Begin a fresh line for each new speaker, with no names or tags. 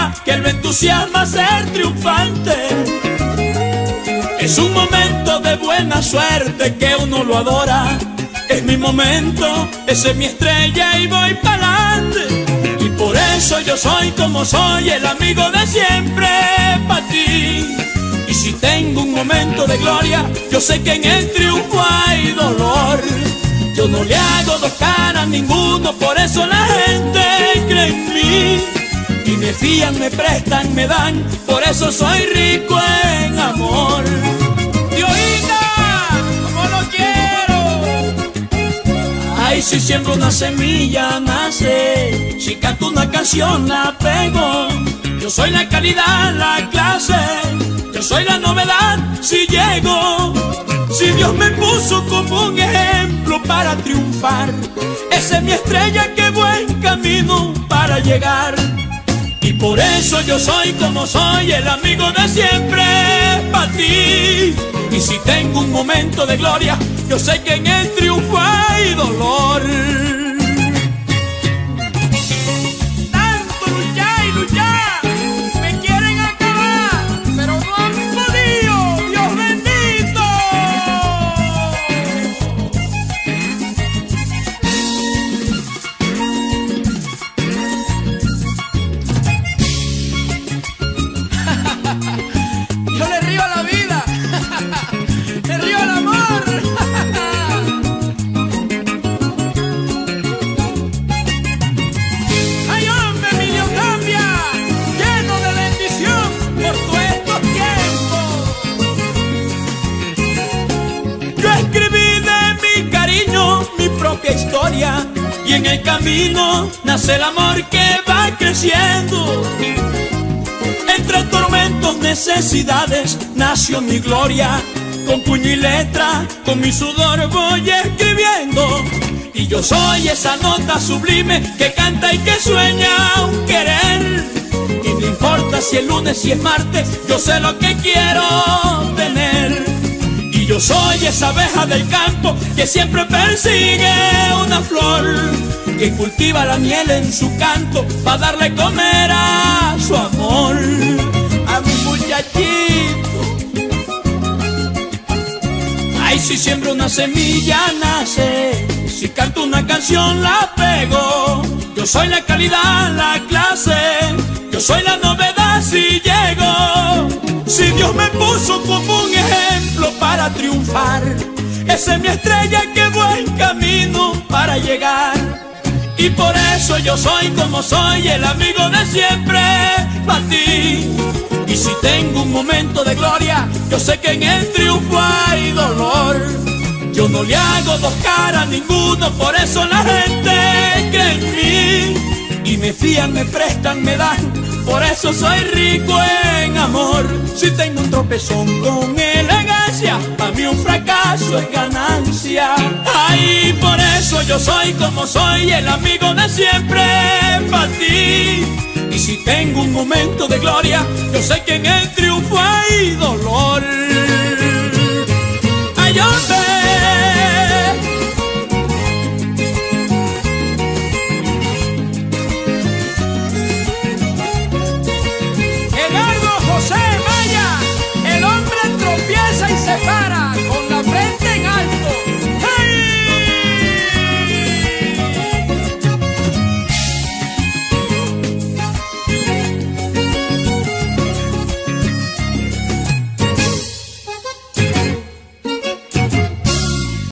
arriba, que lo entusiasma ser triunfante. Es un momento de buena suerte que uno lo adora. Es mi momento, esa es mi estrella y voy pa'lante. Y por eso yo soy como soy, el amigo de siempre pa' ti. Y si tengo un momento de gloria, yo sé que en el triunfo hay dolor. Yo no le hago dos caras a ninguno, por eso la gente cree en mí. Y me fían, me prestan, me dan, por eso soy rico en amor. ¡Diosita, cómo lo quiero! Ay, si siembro una semilla, nace. Si canto una canción, la pego. Yo soy la calidad, la clase. Yo soy la novedad, si llego. Si Dios me puso como un ejemplo para triunfar, esa es mi estrella, qué buen camino para llegar. Y por eso yo soy como soy, el amigo de siempre pa' ti. Y si tengo un momento de gloria, yo sé que en el triunfo hay dolor.
Tanto luchar y luchar, me quieren acabar, pero no han podido, Dios bendito. Yo le río a la vida, le río al amor. Ay, hombre, Emilio Cambia, lleno de bendición por todos estos tiempos.
Yo escribí de mi cariño mi propia historia, y en el camino nace el amor que va creciendo. Entre tormentos, necesidades, nació mi gloria. Con puño y letra, con mi sudor voy escribiendo. Y yo soy esa nota sublime que canta y que sueña un querer. Y no importa si es lunes, si es martes, yo sé lo que quiero tener. Y yo soy esa abeja del campo que siempre persigue una flor, que cultiva la miel en su canto para darle comer a su amor, a mi muchachito. Ay, si siembro una semilla, nace. Si canto una canción, la pego. Yo soy la calidad, la clase. Yo soy la novedad, si llego. Si Dios me puso como un ejemplo para triunfar, esa es mi estrella, qué buen camino para llegar. Y por eso yo soy como soy, el amigo de siempre para ti. Y si tengo un momento de gloria, yo sé que en el triunfo hay dolor. Yo no le hago dos caras a ninguno, por eso la gente cree en mí. Y me fían, me prestan, me dan, por eso soy rico en amor. Si tengo un tropezón con elegancia, para mí un fracaso es ganancia. Ay, por eso yo soy como soy, el amigo de siempre para ti. Y si tengo un momento de gloria, yo sé que en el triunfo hay dolor.